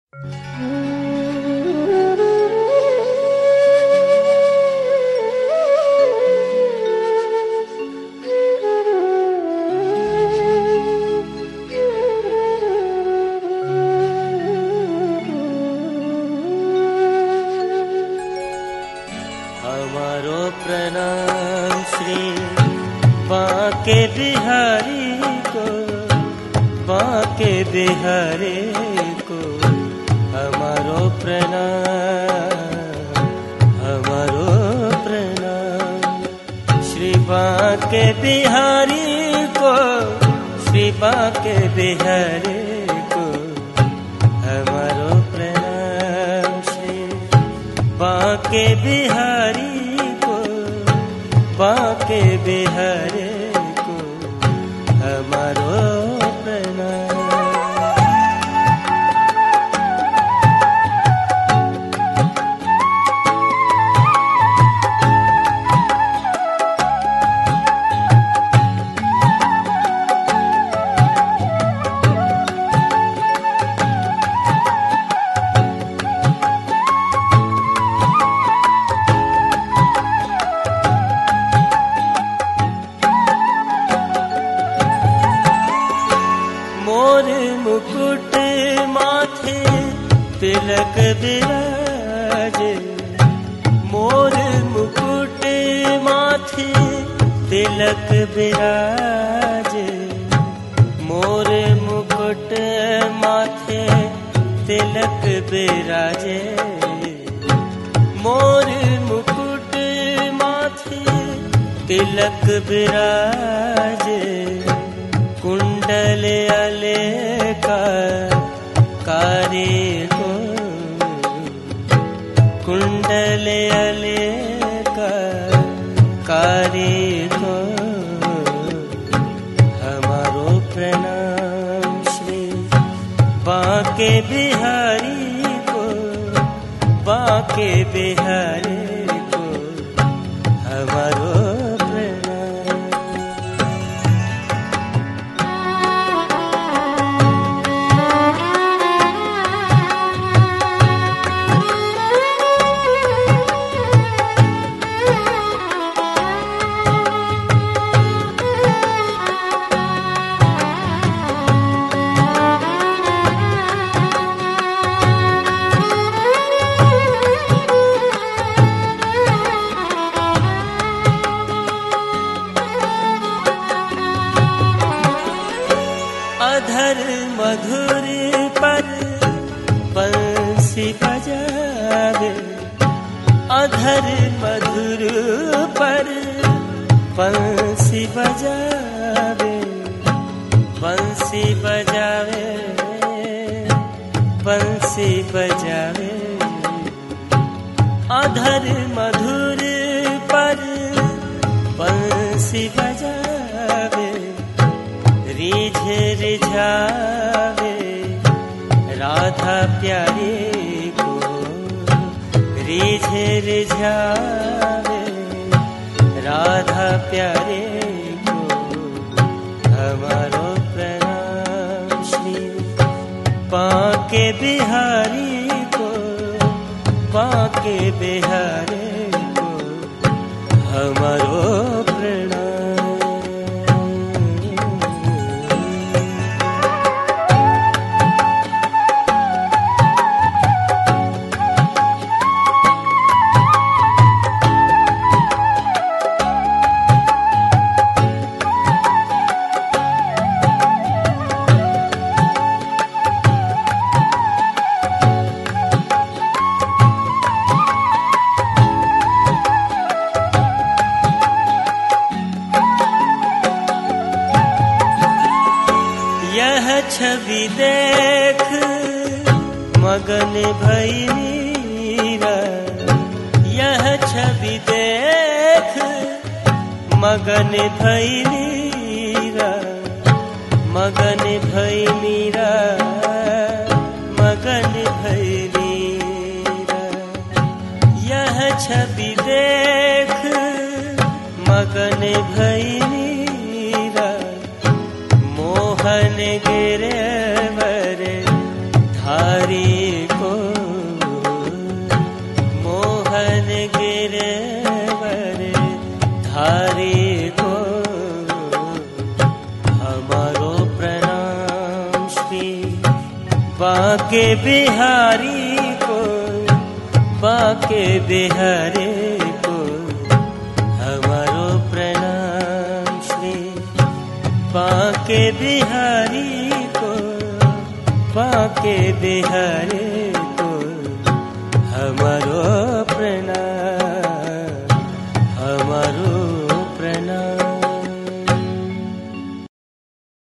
हमारो प्रणाम श्री बांके बिहारी को, बांके बिहारी को हमारो प्रणाम, हमारो प्रणाम। श्री बांके बिहारी को, श्री बांके बिहारी को हमारो प्रणाम। श्री बांके बिहारी को, बांके बिहारी को हमारो प्रणाम। मोर मुकुट माथे तिलक बिराजे, मोर मुकुट माथे तिलक बिराजे, मोर मुकुट माथे तिलक बिराजे, मोर मुकुट माथे तिलक बिराजे। कुंडल अलंकारी को, कुंडल अलंकारी को हमारो प्रणाम। श्री बांके बिहारी को, बांके बिहारी को हमारो अधर मधुर पर बंसी बजावे, अधर मधुर पर बंसी बजावे, बंसी बजावे, बंसी बजावे। अधर मधुर पर बंसी बजावे, रिझे रिझावे राधा प्यारी को, रिझे रिझावे राधा प्यारी को हमारो प्रणाम। श्री बांके बिहारी को, बांके बिहारी को हमारो प्रणाम। यह छवि देख मगन भई मीरा, यह छवि देख मगन भई मीरा, मगन भई मीरा, मगन भई मीरा। यह छवि देख मगन भई मीरा, मोहन गिरवर धारी बांके बिहारी को, बांके बिहारी को हमारो प्रणाम श्री बांके बिहारी को, बांके बिहारी